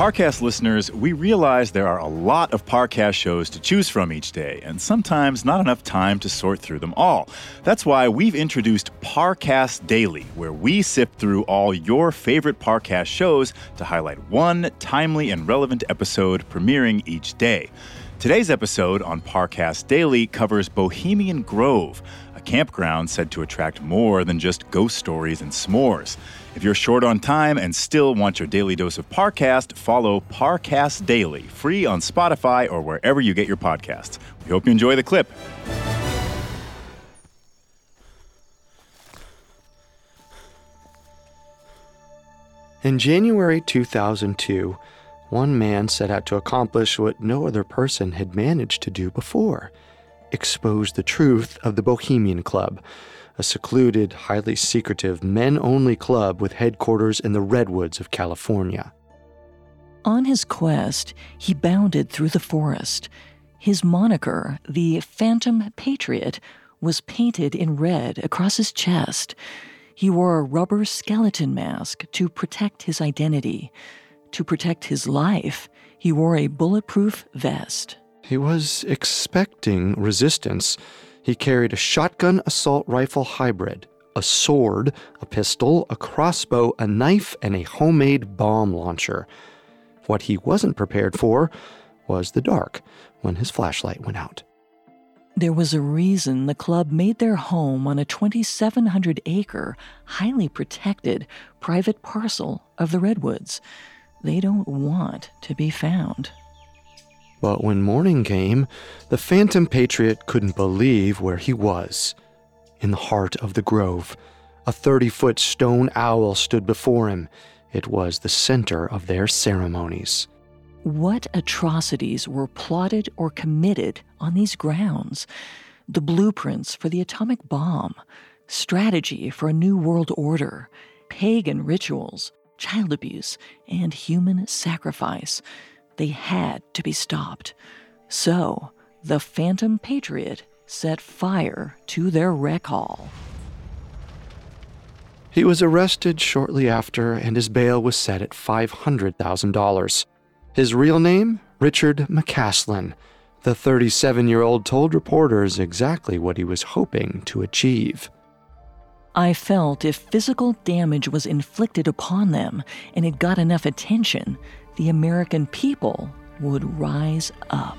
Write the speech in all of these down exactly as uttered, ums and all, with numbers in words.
Parcast listeners, we realize there are a lot of Parcast shows to choose from each day, and sometimes not enough time to sort through them all. That's why we've introduced Parcast Daily, where we sift through all your favorite Parcast shows to highlight one timely and relevant episode premiering each day. Today's episode on Parcast Daily covers Bohemian Grove, a campground said to attract more than just ghost stories and s'mores. If you're short on time and still want your daily dose of Parcast, follow Parcast Daily, free on Spotify or wherever you get your podcasts. We hope you enjoy the clip. In January two thousand two, one man set out to accomplish what no other person had managed to do before: expose the truth of the Bohemian Club, a secluded, highly secretive, men-only club with headquarters in the redwoods of California. On his quest, he bounded through the forest. His moniker, the Phantom Patriot, was painted in red across his chest. He wore a rubber skeleton mask to protect his identity. To protect his life, he wore a bulletproof vest. He was expecting resistance. He carried a shotgun assault rifle hybrid, a sword, a pistol, a crossbow, a knife, and a homemade bomb launcher. What he wasn't prepared for was the dark when his flashlight went out. There was a reason the club made their home on a twenty-seven hundred acre, highly protected, private parcel of the redwoods. They don't want to be found. But when morning came, the Phantom Patriot couldn't believe where he was. In the heart of the grove, a thirty-foot stone owl stood before him. It was the center of their ceremonies. What atrocities were plotted or committed on these grounds? The blueprints for the atomic bomb, strategy for a new world order, pagan rituals, child abuse, and human sacrifice. They had to be stopped. So, the Phantom Patriot set fire to their rec hall. He was arrested shortly after, and his bail was set at five hundred thousand dollars. His real name? Richard McCaslin. The thirty-seven-year-old told reporters exactly what he was hoping to achieve. I felt if physical damage was inflicted upon them and it got enough attention, the American people would rise up.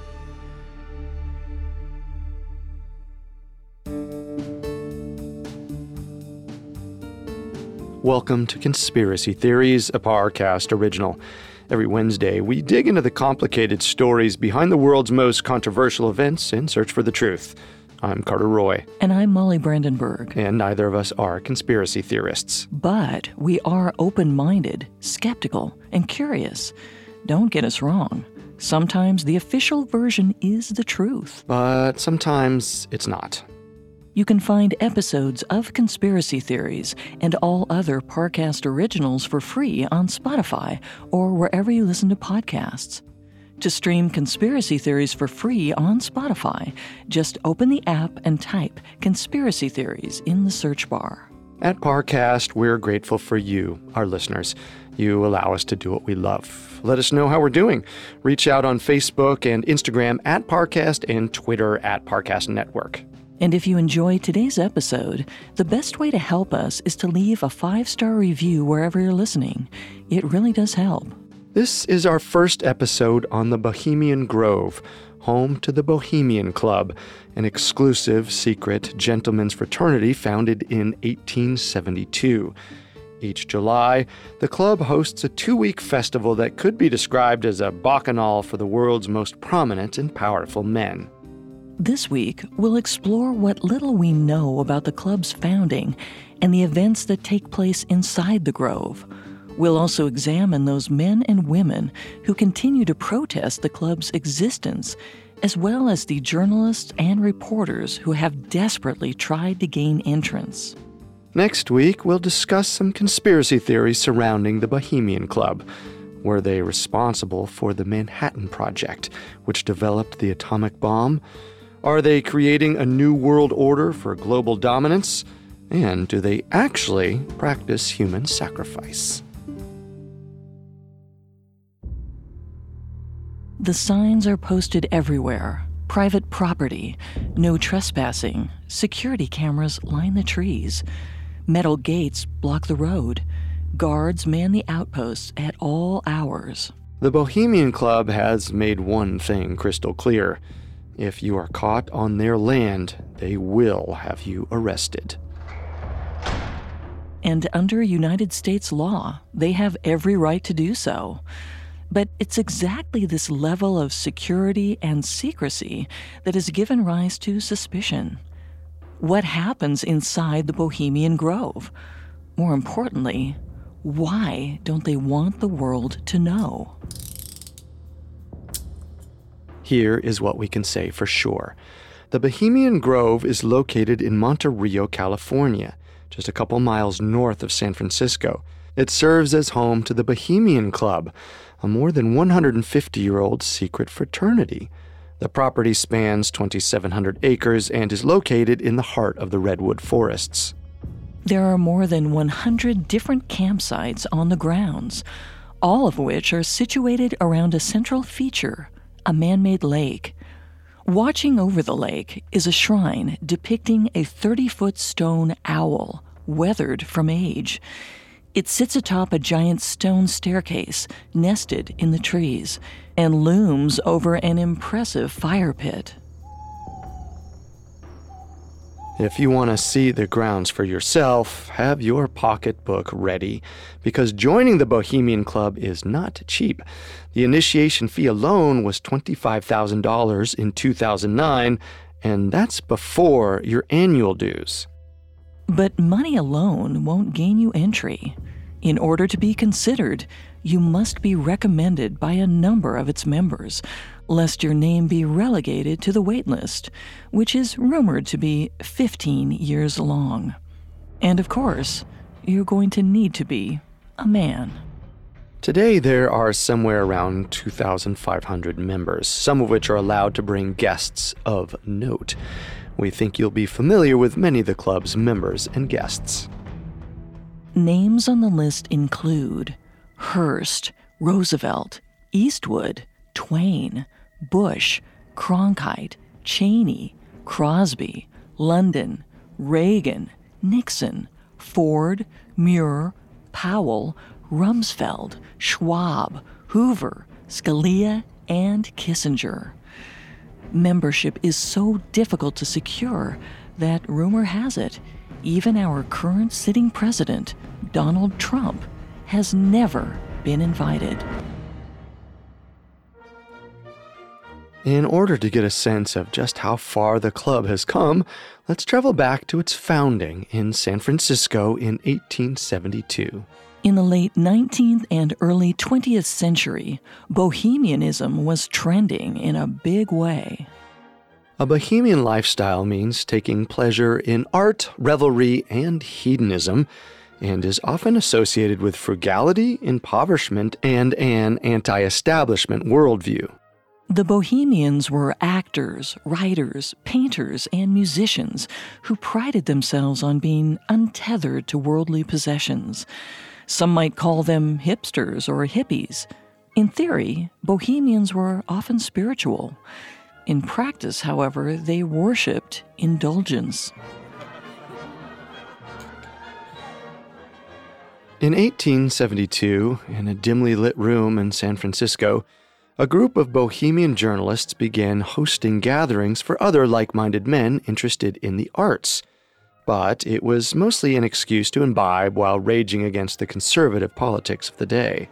Welcome to Conspiracy Theories, a Parcast original. Every Wednesday, we dig into the complicated stories behind the world's most controversial events in search for the truth. I'm Carter Roy. And I'm Molly Brandenburg. And neither of us are conspiracy theorists. But we are open-minded, skeptical, and curious. Don't get us wrong. Sometimes the official version is the truth. But sometimes it's not. You can find episodes of Conspiracy Theories and all other Parcast originals for free on Spotify or wherever you listen to podcasts. To stream Conspiracy Theories for free on Spotify, just open the app and type Conspiracy Theories in the search bar. At Parcast, we're grateful for you, our listeners. You allow us to do what we love. Let us know how we're doing. Reach out on Facebook and Instagram at Parcast and Twitter at Parcast Network. And if you enjoy today's episode, the best way to help us is to leave a five-star review wherever you're listening. It really does help. This is our first episode on the Bohemian Grove, home to the Bohemian Club, an exclusive, secret gentlemen's fraternity founded in eighteen seventy-two. Each July, the club hosts a two-week festival that could be described as a bacchanal for the world's most prominent and powerful men. This week, we'll explore what little we know about the club's founding and the events that take place inside the Grove. We'll also examine those men and women who continue to protest the club's existence, as well as the journalists and reporters who have desperately tried to gain entrance. Next week, we'll discuss some conspiracy theories surrounding the Bohemian Club. Were they responsible for the Manhattan Project, which developed the atomic bomb? Are they creating a new world order for global dominance? And do they actually practice human sacrifice? The signs are posted everywhere. Private property, no trespassing, security cameras line the trees. Metal gates block the road. Guards man the outposts at all hours. The Bohemian Club has made one thing crystal clear. If you are caught on their land, they will have you arrested. And under United States law, they have every right to do so. But it's exactly this level of security and secrecy that has given rise to suspicion. What happens inside the Bohemian Grove? More importantly, why don't they want the world to know? Here is what we can say for sure. The Bohemian Grove is located in Monte Rio, California, just a couple miles north of San Francisco. It serves as home to the Bohemian Club, a more than one hundred fifty-year-old secret fraternity. The property spans twenty-seven hundred acres and is located in the heart of the redwood forests. There are more than one hundred different campsites on the grounds, all of which are situated around a central feature, a man-made lake. Watching over the lake is a shrine depicting a thirty-foot stone owl, weathered from age. It sits atop a giant stone staircase nested in the trees and looms over an impressive fire pit. If you want to see the grounds for yourself, have your pocketbook ready, because joining the Bohemian Club is not cheap. The initiation fee alone was twenty-five thousand dollars in two thousand nine, and that's before your annual dues. But money alone won't gain you entry. In order to be considered, you must be recommended by a number of its members, lest your name be relegated to the wait list, which is rumored to be fifteen years long. And of course, you're going to need to be a man. Today, there are somewhere around two thousand five hundred members, some of which are allowed to bring guests of note. We think you'll be familiar with many of the club's members and guests. Names on the list include Hearst, Roosevelt, Eastwood, Twain, Bush, Cronkite, Cheney, Crosby, London, Reagan, Nixon, Ford, Muir, Powell, Rumsfeld, Schwab, Hoover, Scalia, and Kissinger. Membership is so difficult to secure that rumor has it even our current sitting president, Donald Trump, has never been invited. In order to get a sense of just how far the club has come, let's travel back to its founding in San Francisco in eighteen seventy-two. In the late nineteenth and early twentieth century, bohemianism was trending in a big way. A bohemian lifestyle means taking pleasure in art, revelry, and hedonism, and is often associated with frugality, impoverishment, and an anti-establishment worldview. The Bohemians were actors, writers, painters, and musicians who prided themselves on being untethered to worldly possessions. Some might call them hipsters or hippies. In theory, Bohemians were often spiritual. In practice, however, they worshipped indulgence. In eighteen seventy-two, in a dimly lit room in San Francisco, a group of bohemian journalists began hosting gatherings for other like-minded men interested in the arts. But it was mostly an excuse to imbibe while raging against the conservative politics of the day.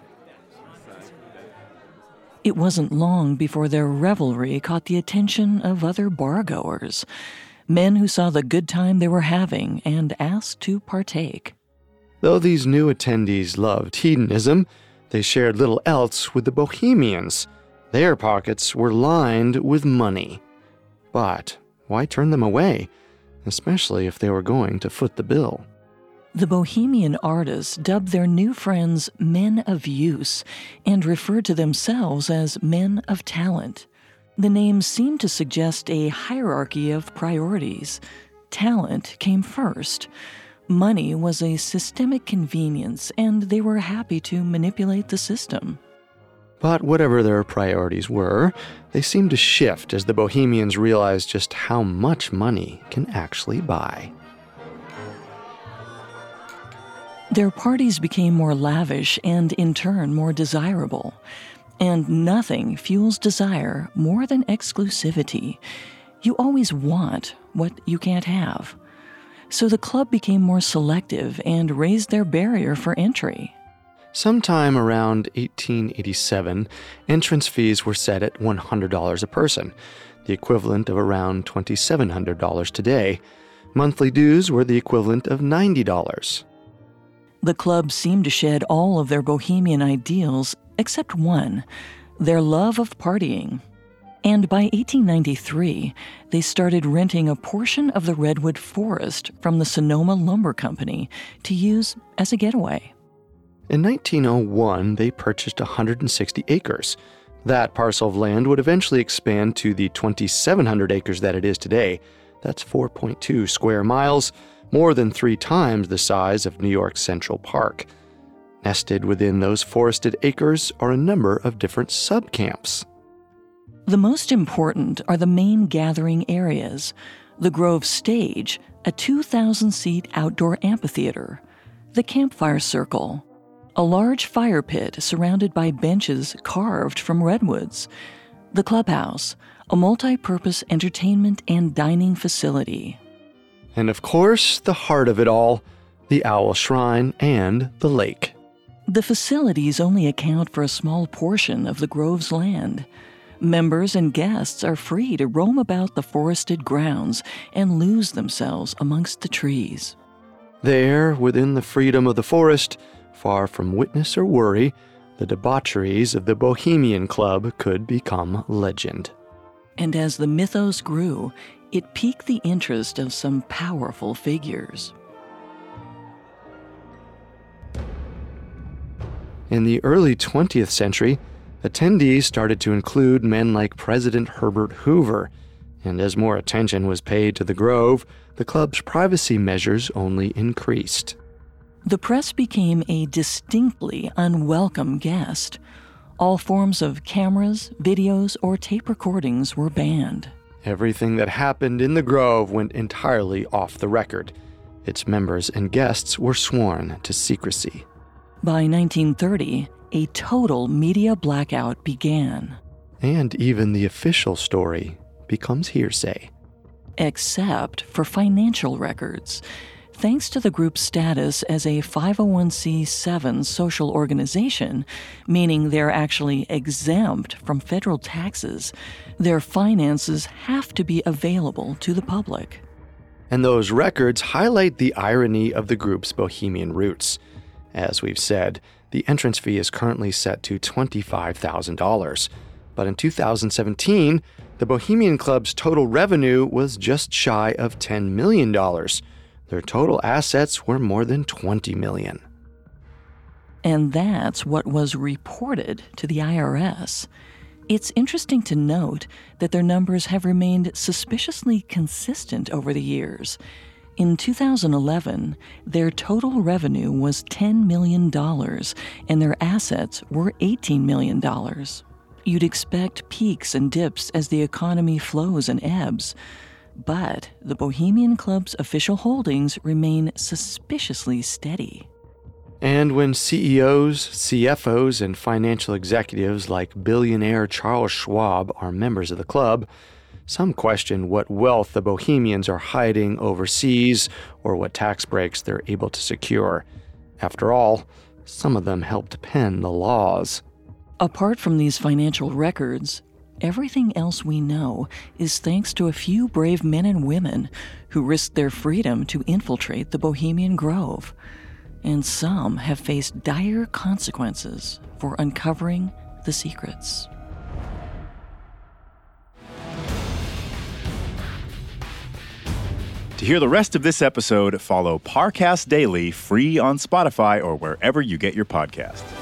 It wasn't long before their revelry caught the attention of other bargoers, men who saw the good time they were having and asked to partake. Though these new attendees loved hedonism, they shared little else with the bohemians. Their pockets were lined with money. But why turn them away, especially if they were going to foot the bill? The Bohemian artists dubbed their new friends men of use and referred to themselves as men of talent. The names seemed to suggest a hierarchy of priorities. Talent came first. Money was a systemic convenience, and they were happy to manipulate the system. But whatever their priorities were, they seemed to shift as the Bohemians realized just how much money can actually buy. Their parties became more lavish and, in turn, more desirable. And nothing fuels desire more than exclusivity. You always want what you can't have. So the club became more selective and raised their barrier for entry. Sometime around eighteen eighty-seven, entrance fees were set at one hundred dollars a person, the equivalent of around two thousand seven hundred dollars today. Monthly dues were the equivalent of ninety dollars. The club seemed to shed all of their bohemian ideals except one, their love of partying. And by eighteen ninety-three, they started renting a portion of the redwood forest from the Sonoma Lumber Company to use as a getaway. In nineteen oh one, they purchased one hundred sixty acres. That parcel of land would eventually expand to the two thousand seven hundred acres that it is today. That's four point two square miles, more than three times the size of New York's Central Park. Nested within those forested acres are a number of different subcamps. The most important are the main gathering areas, the Grove Stage, a two thousand seat outdoor amphitheater, the Campfire Circle, a large fire pit surrounded by benches carved from redwoods, the Clubhouse, a multi-purpose entertainment and dining facility. And of course, the heart of it all, the Owl Shrine and the lake. The facilities only account for a small portion of the Grove's land. Members and guests are free to roam about the forested grounds and lose themselves amongst the trees. There, within the freedom of the forest, far from witness or worry, the debaucheries of the Bohemian Club could become legend. And as the mythos grew, it piqued the interest of some powerful figures. In the early twentieth century, attendees started to include men like President Herbert Hoover, and as more attention was paid to the Grove, the club's privacy measures only increased. The press became a distinctly unwelcome guest. All forms of cameras, videos, or tape recordings were banned. Everything that happened in the Grove went entirely off the record. Its members and guests were sworn to secrecy. By nineteen thirty, a total media blackout began. And even the official story becomes hearsay. Except for financial records. Thanks to the group's status as a five oh one c seven social organization, meaning they're actually exempt from federal taxes, their finances have to be available to the public. And those records highlight the irony of the group's bohemian roots. As we've said, the entrance fee is currently set to twenty-five thousand dollars. But in two thousand seventeen, the Bohemian Club's total revenue was just shy of ten million dollars. Their total assets were more than twenty million dollars. And that's what was reported to the I R S. It's interesting to note that their numbers have remained suspiciously consistent over the years. In two thousand eleven, their total revenue was ten million dollars, and their assets were eighteen million dollars. You'd expect peaks and dips as the economy flows and ebbs. But the Bohemian Club's official holdings remain suspiciously steady. And when C E Os, C F Os, and financial executives like billionaire Charles Schwab are members of the club, some question what wealth the Bohemians are hiding overseas or what tax breaks they're able to secure. After all, some of them helped pen the laws. Apart from these financial records, everything else we know is thanks to a few brave men and women who risked their freedom to infiltrate the Bohemian Grove. And some have faced dire consequences for uncovering the secrets. To hear the rest of this episode, follow Parcast Daily free on Spotify or wherever you get your podcasts.